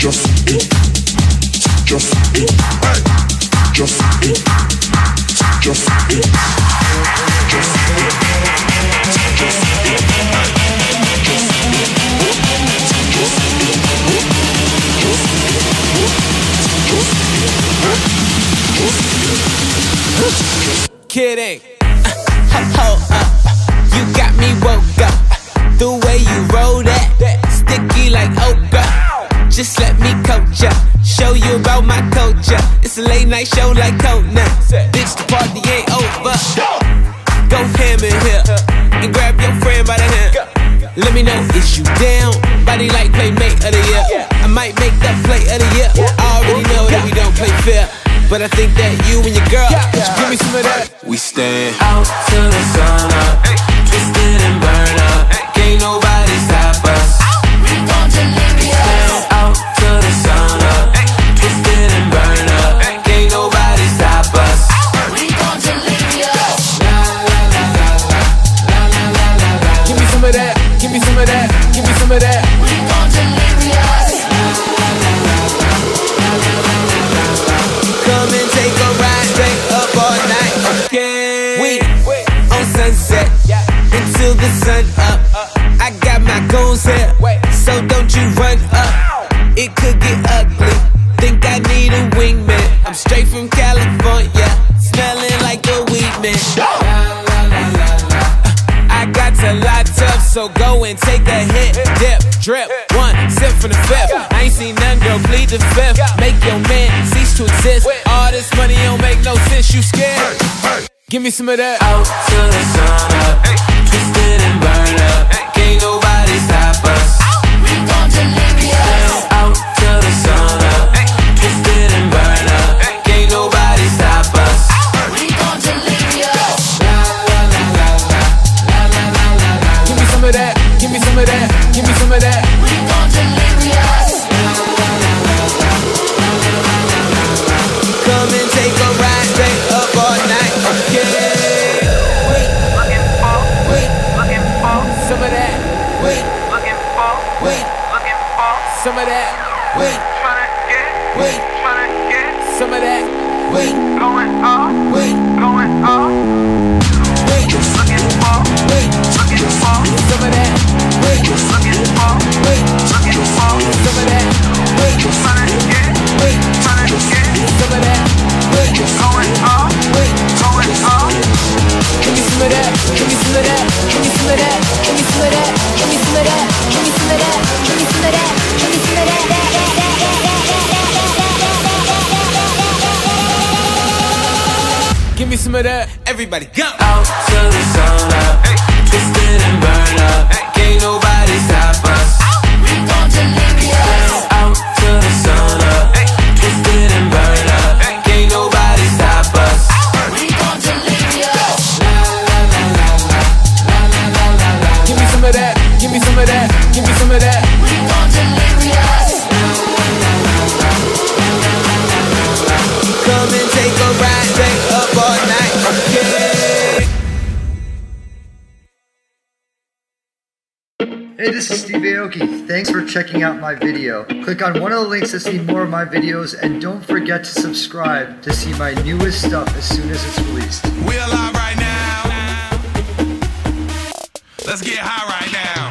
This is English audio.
Kidding. Hold up. You got me woke up. The way you roll that, sticky like okra. Just let me coach ya, show you about my culture. It's a late night show like Conan. Bitch, the party ain't over. Go ham in here and grab your friend by the hand. Let me know, is you down? Body like playmate of the year. I might make that play of the year. I already know that we don't play fair, but I think that you and your girl should give me some of that. We stand out till the sun up, twisted and burn up. Can't nobody stop us. We gon' delirious. Stand out till the sun up, twisted and burn up. Can't nobody stop us. We gon' delirious. La la la la la la la la la. Give me some of that. Give me some of that. Give me some of that. We gon' delirious. Come and take a ride, stay up all night, okay? We on sunset until the sun up. I got my goons here, so don't you run up. It could get ugly. Think I need a wingman. I'm straight from California, smelling like a weed man. I got to lot up, so go and take a hit, dip, drip, one sip from the fifth. I ain't seen none, girl, plead the fifth. Make your man cease to exist. All this money don't make no sense, you scared? Give me some of that. Out till the sun up, twisted and burn up. Can't nobody stop us. We gon' delirious. Out till the sun up, twisted and burn up. Can't nobody stop us. We gon' delirious. La la la la la la la la la. Give me some of that. Give me some of that. Give me some of that. We gon' delirious. Come and take a ride, stay up all night, okay? Wait, looking for some of that. Wait, looking for some of that. Wait, tryna get some of that. Wait, going off. Wait, looking for some of that. Wait, looking for some of that. Wait, tryna get some of that. Wait, going off. Give me some of that. Give me some of that. Give me some of that. Give me some of that. Give me some of that. Give me some of that. Give me some of that. Give me some of that. Give me some of that. Everybody go. Out till the sun up, twisted and burn up. Can't nobody stop us. We gon' delirious. Out till the sun up, twisted and burn up. Can't nobody stop us. We gon' delirious. La la la la la la la la la. Give me some of that. Give me some of that. Give me some of that. We gon' delirious. Come and take a ride, stay up all night, okay? Hey, this is Steve Aoki. Thanks for checking out my video. Click on one of the links to see more of my videos, and don't forget to subscribe to see my newest stuff as soon as it's released. We're alive right now. Let's get high right now.